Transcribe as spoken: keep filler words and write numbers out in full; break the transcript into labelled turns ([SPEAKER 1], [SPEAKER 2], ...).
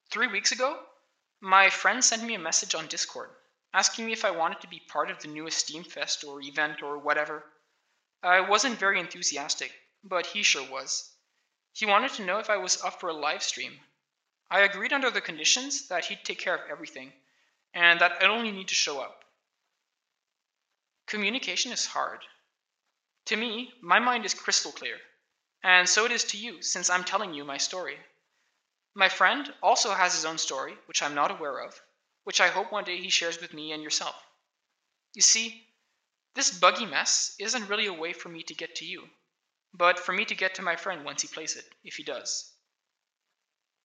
[SPEAKER 1] Three weeks ago, my friend sent me a message on Discord asking me if I wanted to be part of the newest Steam Fest or event or whatever. I wasn't very enthusiastic, but he sure was. He wanted to know if I was up for a live stream. I agreed under the conditions that he'd take care of everything, and that I'd only need to show up. Communication is hard. To me, my mind is crystal clear, and so it is to you since I'm telling you my story. My friend also has his own story, which I'm not aware of, which I hope one day he shares with me and yourself. You see, this buggy mess isn't really a way for me to get to you, but for me to get to my friend once he plays it, if he does.